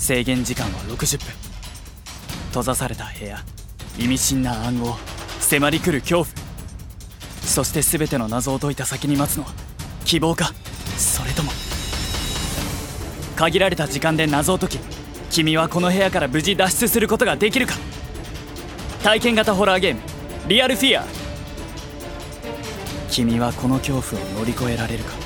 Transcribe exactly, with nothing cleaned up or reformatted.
制限時間はろくじゅっぷん。閉ざされた部屋、意味深な暗号、迫り来る恐怖、そして全ての謎を解いた先に待つのは希望か、それとも限られた時間で謎を解き、君はこの部屋から無事脱出することができるか。体験型ホラーゲームリアルフィアー。君はこの恐怖を乗り越えられるか。